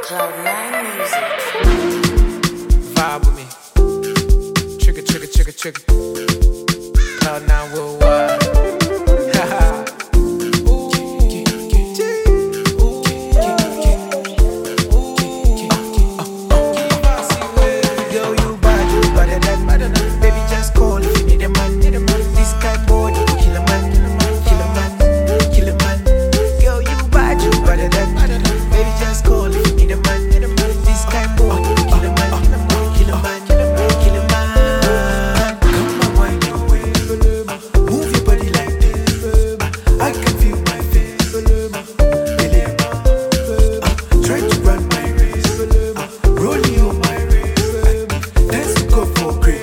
Cloud9 music. Vibe with me. Trigger, trigger, trigger, trigger. Cloud9 worldwide. Haha. Girl, you bad, you better than. Baby, just call if you need a man. This kind boy, you kill a man, kill a man, kill a man. Girl, you bad, you better than. Baby, just call if you need a man. This kind boy, you kill a man, kill a man, kill a man. Come on, wind your waist, move your body like this. I can feel my face. Try to run my race, roll you on my waist. Let's go for grace.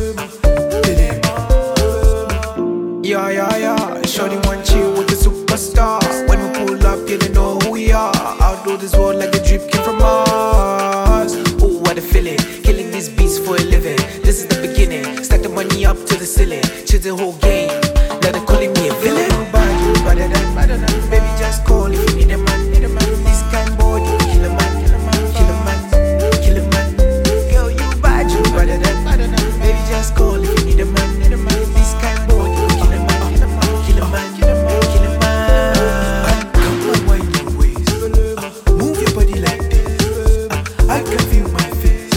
Yeah, yeah, yeah. Shorty want chill with the superstar. When we pull up, you don't know who we are. Outdo this world like a drip came from Mars. Oh, what a feeling. Killing these beats for a living. This is the beginning. Stack the money up to the ceiling. Chill the whole game. Now they're calling me a villain. You better than. Baby, just call if you need a man. This kind boy, you kill a man, kill a man, kill a man. Girl, you bad, you better than. Baby, just call if you need a man. This kind boy, you kill a man, kill a man, kill a man. Come on, wind your waist, move your body like this. I can feel my face.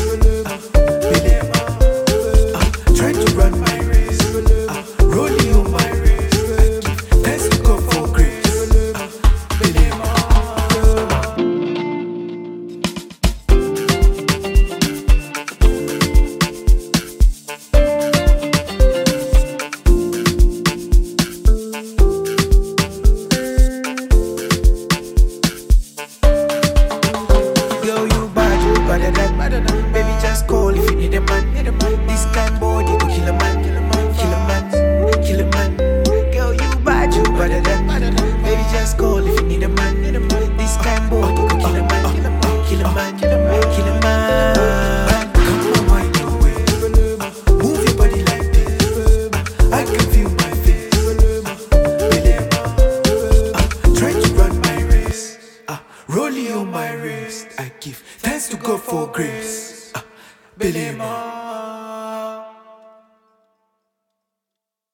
Try to run my race, roll you on my waist. Let's go for grace. Girl, you bad, you better than. Baby, just call if you need a man. This kind boy, you go kill a man, kill a man, kill a man. Girl, you bad, you better than. Baby, just call if you need a man. This kind boy, you go kill a man, kill a man, kill a man, kill a man. Come on, wind your waist, move your body like this. I can feel my face. Try to run my race, roll you on my wrist. I give thanks to God for grace. Belema.